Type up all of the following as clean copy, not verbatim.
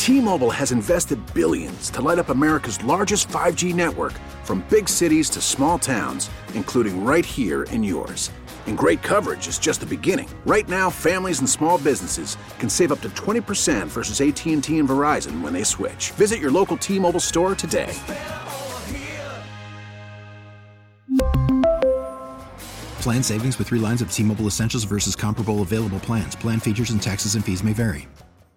T-Mobile has invested billions to light up America's largest 5G network, from big cities to small towns, including right here in yours. And great coverage is just the beginning. Right now, families and small businesses can save up to 20% versus AT&T and Verizon when they switch. Visit your local T-Mobile store today. Plan savings with 3 lines of T-Mobile Essentials versus comparable available plans. Plan features and taxes and fees may vary.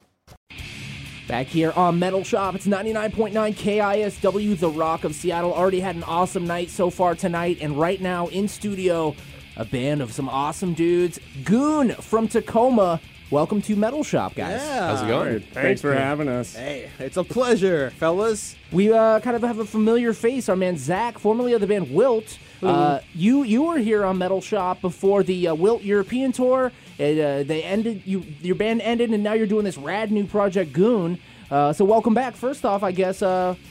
Back here on Metal Shop, it's 99.9 KISW, The Rock of Seattle. Already had an awesome night so far tonight, and right now in studio, a band of some awesome dudes. Goon from Tacoma. Welcome to Metal Shop, guys. Yeah. How's it going? Thanks for having us. Hey, it's a pleasure, fellas. We kind of have a familiar face. Our man Zach, formerly of the band Wilt. You were here on Metal Shop before the Wilt European tour. They ended. Your band ended, and now you're doing this rad new project, Goon. So welcome back. First off, I guess.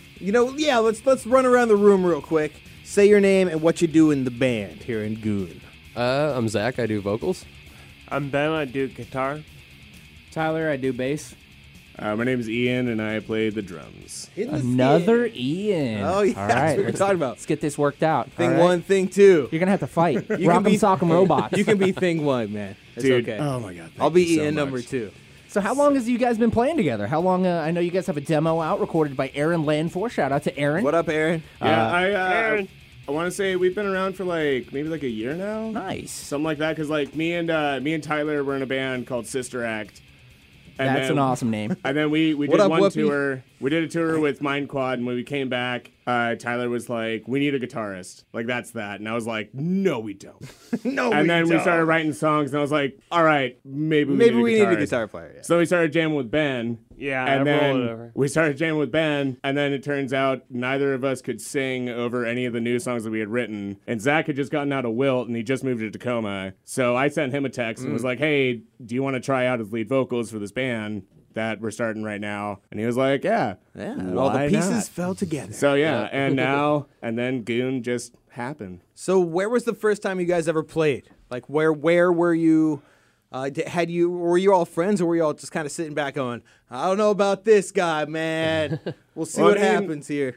Let's run around the room real quick. Say your name and what you do in the band here in Goon. I'm Zach. I do vocals. I'm Ben. I do guitar. Tyler, I do bass. My name is Ian, and I play the drums. Another Ian. Oh, yeah. All right, That's what we're talking about. Let's get this worked out. Thing All right? 1, thing 2. You're going to have to fight. Rock'em Sock'em Robots. You can be thing 1, man. It's Dude, okay. oh my God. I'll be you so Ian much. number 2. So how long has you guys been playing together? How long? I know you guys have a demo out recorded by Aaron Landfor. Shout out to Aaron. What up, Aaron? Yeah, I want to say we've been around for maybe a year now. Nice. Something like that, because me and Tyler were in a band called Sister Act. And That's an awesome name. And then we did up, one Whoopi? tour. We did a tour with Mind Quad, and when we came back, Tyler was like, "We need a guitarist. That's that." And I was like, "No, we don't." And then we started writing songs, and I was like, "All right, maybe we need a guitar player. Yeah. So we started jamming with Ben. Yeah, and I rolled then over. we started jamming with Ben, and then it turns out neither of us could sing over any of the new songs that we had written. And Zach had just gotten out of Wilt, and he just moved to Tacoma. So I sent him a text and was like, "Hey, do you want to try out as lead vocals for this band that we're starting right now?" And he was like, "Yeah, all the why pieces not?" fell together. So yeah, and then Goon just happened. So where was the first time you guys ever played? Where were you? Were you all friends, or were you all just kind of sitting back going, "I don't know about this guy, man. We'll see what happens here."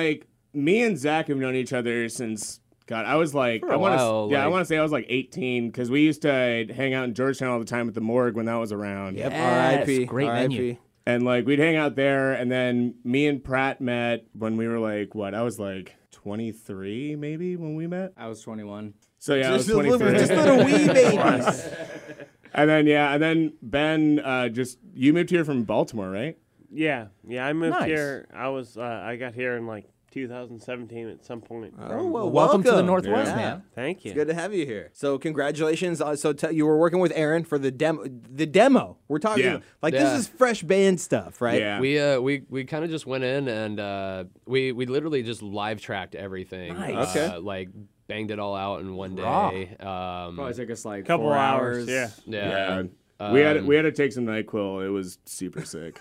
Me and Zach have known each other since God. I was I want to say I was 18, because we used to hang out in Georgetown all the time at the Morgue when that was around. Yep, Yes, R.I.P. great R.I.P. venue. And we'd hang out there, and then me and Pratt met when we were I was 23 maybe when we met. I was 21. So yeah, Just I was 23. just little wee babies. And then Ben, you moved here from Baltimore, right? Yeah, I moved Nice. here. I got here in 2017 at some point. Oh, well, Welcome to the Northwest, Yeah. man. Thank you. It's good to have you here. So congratulations. You were working with Aaron for the demo. The demo. We're talking Yeah. this is fresh band stuff, right? Yeah. We kind of just went in and we literally just live tracked everything. Nice. Okay. Banged it all out in one Raw. day. Probably took us Couple 4 hours. hours. Yeah. we had to take some NyQuil. It was super sick.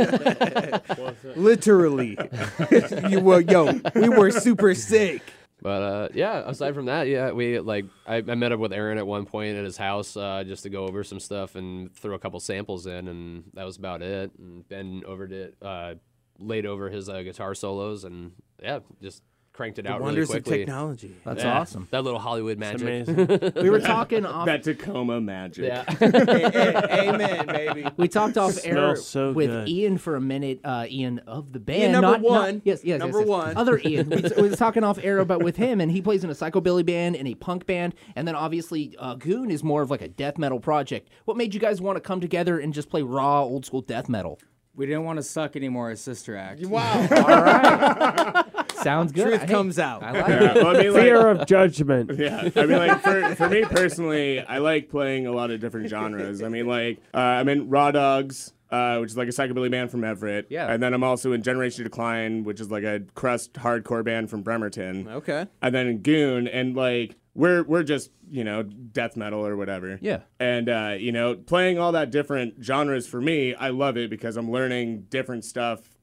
Literally. we were super sick. But aside from that, I met up with Aaron at one point at his house just to go over some stuff and throw a couple samples in, and that was about it. And Ben laid over his guitar solos, and just cranked it out really Wonders of quickly. technology. That's awesome. That little Hollywood magic. Amazing. We were talking off. That Tacoma magic. Yeah. Amen, baby. We talked off air Smells so with good. Ian for a minute. Ian of the band, Ian number not, one. Not, yes, Number one. Other Ian. We was talking off air about with him, and he plays in a psychobilly band and a punk band, and then obviously Goon is more of a death metal project. What made you guys want to come together and just play raw, old school death metal? We didn't want to suck anymore as Sister Act. Wow. All right, sounds good. Truth comes out. I like Yeah, it. well, Fear of judgment. Yeah, I mean, for me personally, I like playing a lot of different genres. I mean, I'm in Raw Dogs, which is a psychobilly band from Everett. Yeah. And then I'm also in Generation Decline, which is a crust hardcore band from Bremerton. Okay. And then in Goon, and we're just death metal or whatever. Yeah. And playing all that different genres, for me, I love it because I'm learning different stuff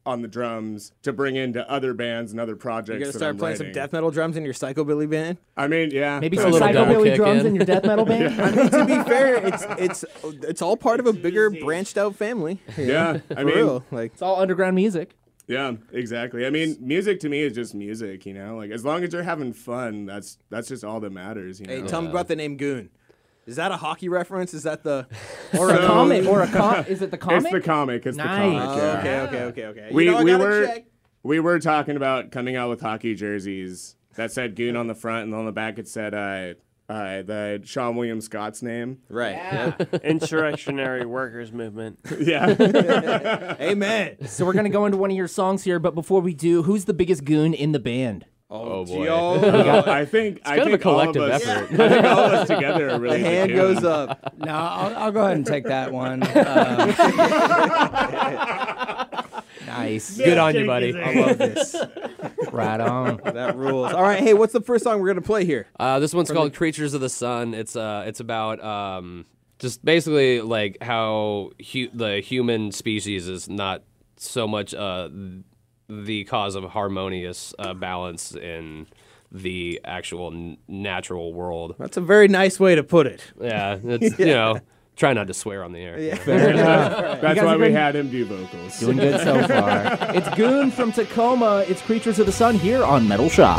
on the drums to bring into other bands and other projects. You're gonna that start I'm playing some writing. death metal drums in your psychobilly band. I mean, yeah. Maybe A some little double psychobilly kick drums in. in your death metal band? I mean, to be fair, it's all part of a bigger branched out family. Yeah, I For mean, real. Like, It's all underground music. yeah, exactly. I mean, music to me is just music, you know. Like as long as you're having fun, that's just all that matters, you know. hey, tell me about the name Goon. Is that a hockey reference? Is that the Or a So- comic? Or is it the comic? It's the comic. It's Nice. the comic. Yeah. Okay. We you know, I we gotta were check. we were talking about coming out with hockey jerseys that said Goon on the front, and on the back it said the Sean William Scott's name. Right. Insurrectionary workers movement. Yeah. Amen. So we're going to go into one of your songs here, but before we do, who's the biggest goon in the band? Oh, boy. I think kind of a collective all of us, effort. I think all of us together are really The hand the Goon. goes up. No, I'll go ahead and take that one. Nice. Good on you, buddy. I love this. Right on. That rules. All right. Hey, what's the first song we're gonna play here? This one's called "Creatures of the Sun." It's about just basically like how the human species is not so much the cause of harmonious balance in the actual natural world. That's a very nice way to put it. Yeah, it's you know, try not to swear on the air. Yeah. Fair enough. That's guys why have we been had him do vocals. Doing good so far. It's Goon from Tacoma. It's Creatures of the Sun here on Metal Shop.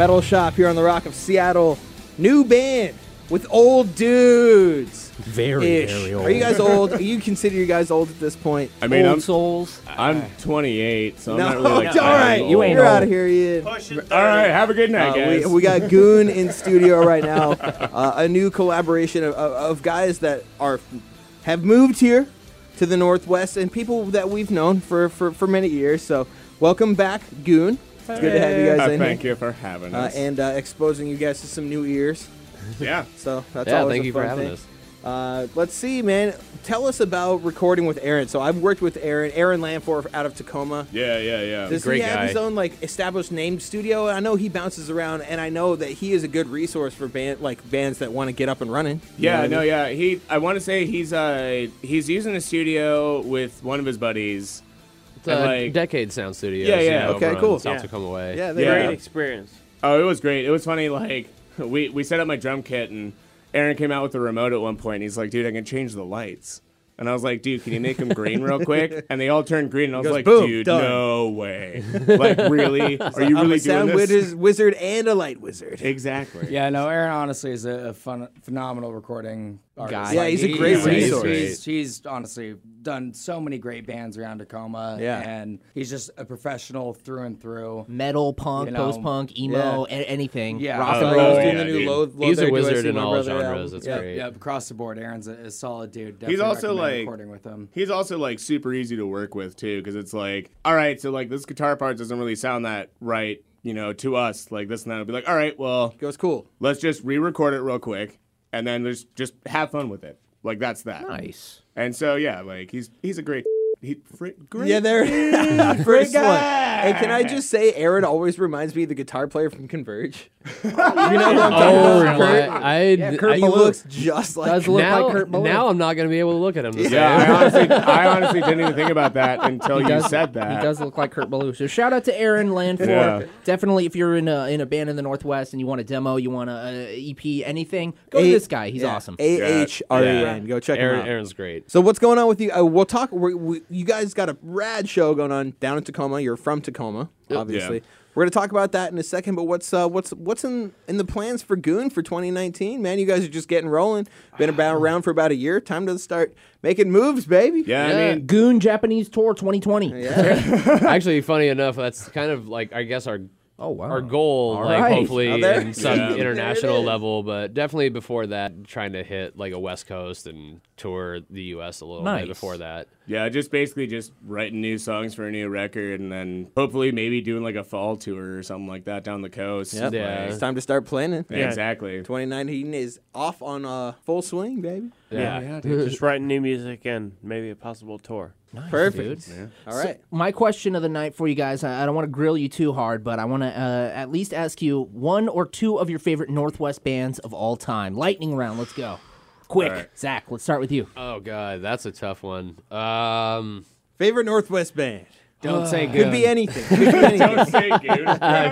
Metal Shop here on the Rock of Seattle. New band with old dudes. Very old. Are you guys old? Do you consider you guys old at this point? I mean, Old souls. I'm 28, so I'm No, not really like all right. old. You ain't You're old. out of here, Ian. All right, have a good night, guys. We got Goon in studio right now. A new collaboration of guys that have moved here to the Northwest and people that we've known for many years. So welcome back, Goon. It's good to have you guys in Thank here. you for having us. And exposing you guys to some new ears. Yeah. So that's Yeah, always thank a you for fun having thing. us. Let's see, man. Tell us about recording with Aaron. So I've worked with Aaron Lanford out of Tacoma. Yeah. Does Great he have guy. his own established named studio? I know he bounces around, and I know that he is a good resource for bands that want to get up and running. You know Yeah, what I no, mean? yeah. I want to say he's using a studio with one of his buddies. It's And, a like- Decade Sound Studios. Yeah, yeah. over Okay, on cool. South Yeah. Tacoma Way. Yeah, Yeah. Great experience. Oh, it was great. It was funny. Like we set up my drum kit, and Aaron came out with the remote at one point. He's like, "Dude, I can change the lights." And I was like, "Dude, can you make them green real quick?" And they all turned green, and I was goes, like, "Boom, "Dude, done." no way! Like, really? Are you I'm really a sound doing this?" wizard and a light wizard. Exactly. Yeah, no, Aaron honestly is a phenomenal recording artist. Guy. Yeah, he's a great he's- resource. He's honestly done so many great bands around Tacoma. Yeah. And he's just a professional through and through. Metal, punk, You know, post-punk, emo, anything. Yeah. Rock Oh, and He's roll. doing yeah, the new dude. Low He's There a Do I wizard See in My all Brother genres. album. It's Yeah. great. Yeah, across the board, Aaron's a solid dude. He's Definitely also recommend like recording with him. He's also like super easy to work with too, because it's like, all right, so like this guitar part doesn't really sound that right, to us, like this and that. I'll be like, all right, well, Goes cool. let's just re-record it real quick, and then just have fun with it. Like that's that. Nice. And so yeah, like he's a great great. Yeah, there. First Great one. guy. Hey, can I just say, Aaron always reminds me of the guitar player from Converge. You know what I'm talking Oh, about? my, Kurt He Malou. looks just like. Does look now, like Kurt Malou. now I'm not going to be able to look at him the same. Yeah, I honestly didn't even think about that until you said that. He does look like Kurt Malou. So shout out to Aaron Lanford. Yeah. Definitely, if you're in a band in the Northwest and you want a demo, you want a EP, anything, go to this guy. He's awesome. AHREN. Go check him out. Aaron's great. So what's going on with you? We'll talk. You guys got a rad show going on down in Tacoma. You're from Tacoma, obviously. Yeah. We're gonna talk about that in a second. But what's in the plans for Goon for 2019? Man, you guys are just getting rolling. Been around for about a year. Time to start making moves, baby. Yeah, Yeah. I mean, Goon Japanese Tour 2020. Yeah. Actually, funny enough, that's kind of like, I guess, our wow. our goal, All like right. hopefully Oh, there- in some Yeah. There international it is. level, but definitely before that, trying to hit like a West Coast and tour the U.S. a little Nice. bit before that. yeah, just basically just writing new songs for a new record, and then hopefully maybe doing like a fall tour or something like that down the coast. Yep. Yeah. It's time to start planning. Yeah, exactly. 2019 is off on full swing, baby. Yeah, just writing new music and maybe a possible tour. Perfect. All right. My question of the night for you guys, I don't want to grill you too hard, but I want to at least ask you one or two of your favorite Northwest bands of all time. Lightning round, let's go. Quick. All right. Zach, let's start with you. Oh God, that's a tough one. Favorite Northwest band? Don't say Could good. be anything. Could be anything. Say, dude.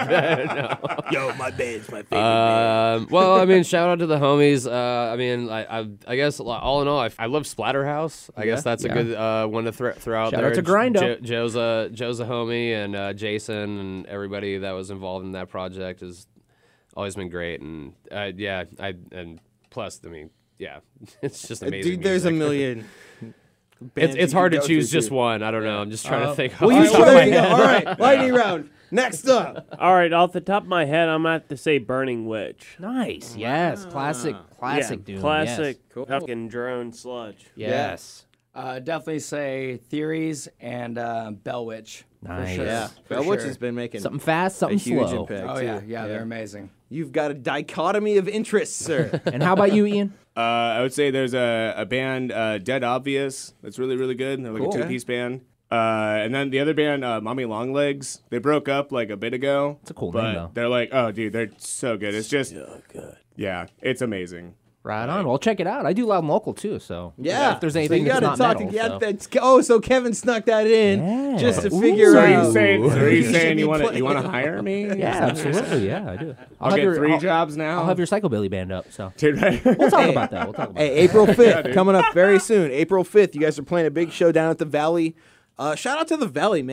Yo, my band's my favorite band. Well, I mean, shout out to the homies. I mean, I guess all in all, I love Splatterhouse. I guess that's a good one to throw out Shout there. out to Grindo. Joe's a homie, and Jason and everybody that was involved in that project has always been great. And and plus, I mean, yeah, it's just amazing. Dude, there's a music. million. bands It's you hard could to go choose to, just too. one. I don't know. I'm just trying to think. Well, off you the top of my there you go. head. All right, lightning round. Next up. All right, off the top of my head, I'm going to have to say Burning Witch. Nice. Yes. Classic Yeah, Doom. classic Cool. fucking drone sludge. Yes. Definitely say Theories and Bell Witch. Nice. For sure. Yeah, For Bell Witch sure. has been making Something fast, a something huge slow. impact. Oh, too. yeah, they're amazing. You've got a dichotomy of interests, sir. And how about you, Ian? I would say there's a band, Dead Obvious, that's really, really good. They're like Cool. a two-piece band. And then the other band, Mommy Longlegs, they broke up like a bit ago. It's a cool but name, though. They're like, oh, dude, they're so good. It's just, yeah, it's amazing. Right on. Well, check it out. I do Loud and Local, too, so Yeah. if there's so anything you that's gotta not talk metal. to, so Kevin snuck that in Yeah. just to Ooh. figure So out. are you saying, You should be you playing. want to hire me? Yeah, absolutely. Yeah, I do. I'll get 3 jobs now. I'll have your Psychobilly band up, so Dude, right? we'll talk about that. We'll talk about Hey, that. April 5th, coming up very soon. April 5th, you guys are playing a big show down at the Valley. Shout out to the Valley, man.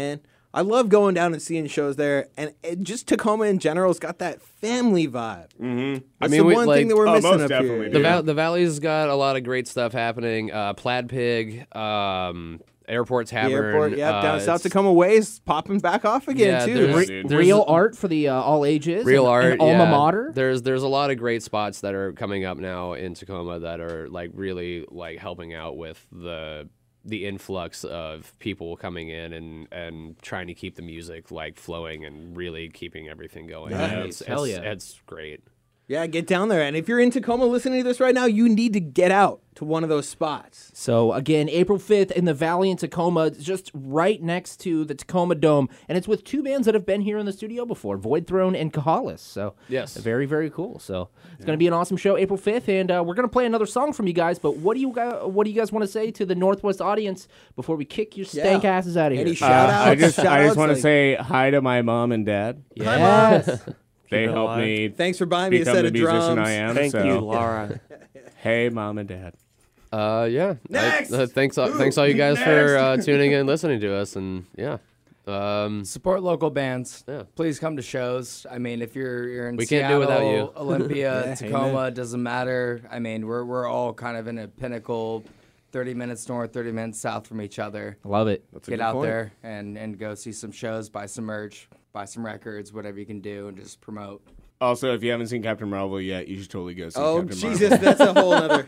I love going down and seeing shows there, and just Tacoma in general has got that family vibe. Mm-hmm. That's the one thing that we're missing most up definitely, here. dude. The Valley's got a lot of great stuff happening. Plaid Pig, Airport The Tavern. airport, yeah, down South it's- Tacoma Ways, popping back off again Yeah, too. there's- dude. Real art for the all ages. Real and, art, and alma yeah. mater. There's a lot of great spots that are coming up now in Tacoma that are like really like helping out with the influx of people coming in and trying to keep the music like flowing and really keeping everything going. Nice. Hell yeah. It's great. Yeah, get down there. And if you're in Tacoma listening to this right now, you need to get out to one of those spots. So again, April 5th in the Valley in Tacoma, just right next to the Tacoma Dome, and it's with two bands that have been here in the studio before, Void Throne and Kahalis. So Yes. very, very cool. So it's going to be an awesome show, April 5th, and we're going to play another song from you guys. But what do you guys want to say to the Northwest audience before we kick your stank asses out of here? Any shout-outs? I just Shout-outs, want to like- say hi to my mom and dad. Yes. They it helped alive. me Thanks for buying me a become set the of musician drums. I am. Thank so, you, Laura. Hey, mom and dad. Yeah. Next! Thanks all you guys for tuning in and listening to us. And yeah. Support local bands. Yeah. Please come to shows. I mean, if you're in We can't Seattle, do without you. Olympia, Yeah, Tacoma, amen. doesn't matter. I mean, we're all kind of in a pinnacle, 30 minutes north, 30 minutes south from each other. Love it. That's a Get good out point. there and go see some shows, buy some merch, buy some records, whatever you can do, and just promote. Also, if you haven't seen Captain Marvel yet, you should totally go see Oh, Captain Jesus, Marvel. that's a whole other.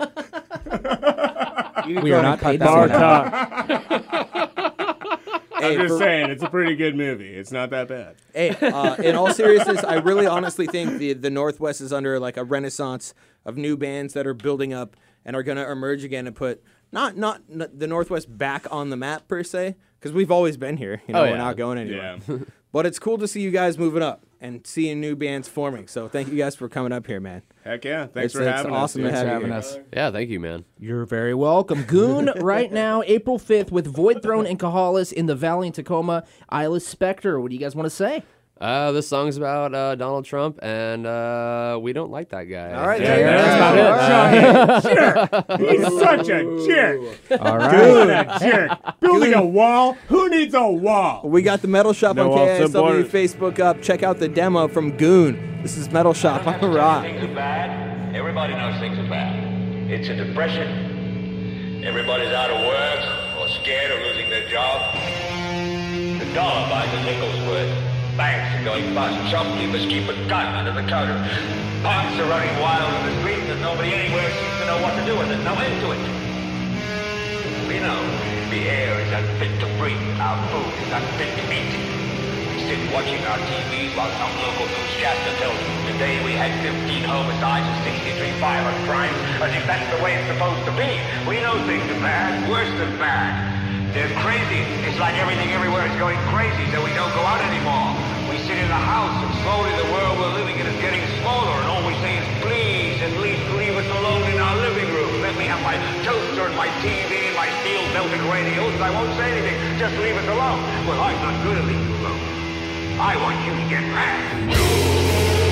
We are not paid Bar that talk. Hey, I'm just for- saying, it's a pretty good movie. It's not that bad. Hey, in all seriousness, I really honestly think the Northwest is under like a renaissance of new bands that are building up and are going to emerge again and put not the Northwest back on the map per se, because we've always been here. You know, Oh, we're yeah. not going anywhere. Yeah. But it's cool to see you guys moving up and seeing new bands forming. So thank you guys for coming up here, man. Heck yeah. Thanks for It's having awesome us. to dude. have you Having here. us. Yeah. Thank you, man. You're very welcome. Goon right now, April 5th with Void Throne and Kahalis in the Valley in Tacoma. Isla Spectre, what do you guys want to say? This song's about Donald Trump, and we don't like that guy. All right, Yeah, there you that's go. about it. He's such a jerk. All What a jerk. Building a wall? Who needs a wall? We got the Metal Shop No on walls KISW supported. Facebook up. Check out the demo from Goon. This is Metal Shop on the Rock. Things are bad. Everybody knows things are bad. It's a depression. Everybody's out of work or scared of losing their job. The dollar buys a nickel's worth. Banks are going bust. Shopkeepers keep a gun under the counter. Punks are running wild in the streets and nobody anywhere seems to know what to do with it. No end to it. We know the air is unfit to breathe. Our food is unfit to eat. We sit watching our TVs while some local newscaster tells us today we had 15 homicides and 63 violent crimes, as if that's the way it's supposed to be. We know things are bad, worse than bad. They're crazy. It's like everything everywhere is going crazy, so we don't go out anymore. We sit in the house, and slowly the world we're living in is getting smaller, and all we say is, please, at least leave us alone in our living room. Let me have my toaster and my TV and my steel-belted radios, and I won't say anything. Just leave us alone. Well, I'm not going to leave you alone. I want you to get mad.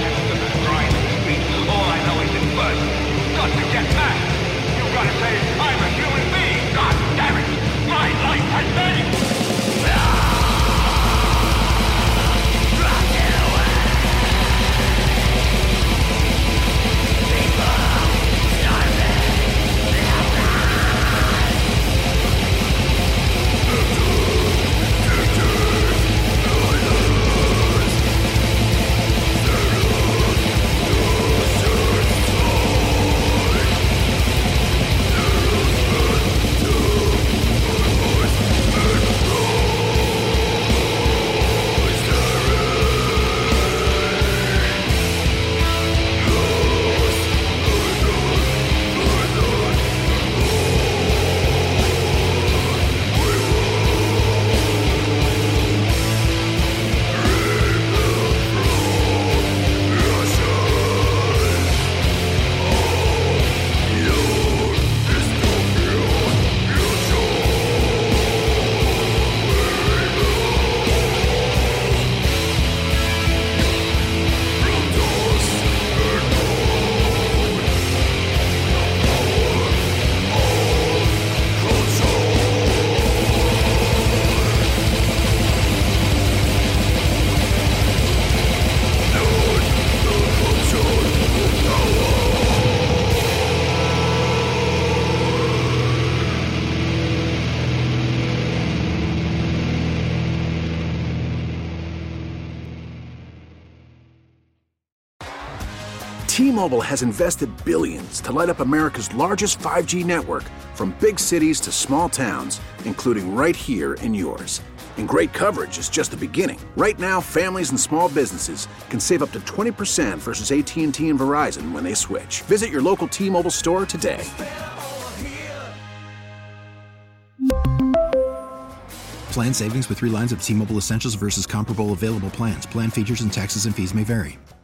used to the grinding street. All I know is that first, you've got to get back. You've got to say, I'm a human being. God damn it. My life has value. T-Mobile has invested billions to light up America's largest 5G network, from big cities to small towns, including right here in yours. And great coverage is just the beginning. Right now, families and small businesses can save up to 20% versus AT&T and Verizon when they switch. Visit your local T-Mobile store today. Plan savings with 3 lines of T-Mobile Essentials versus comparable available plans. Plan features and taxes and fees may vary.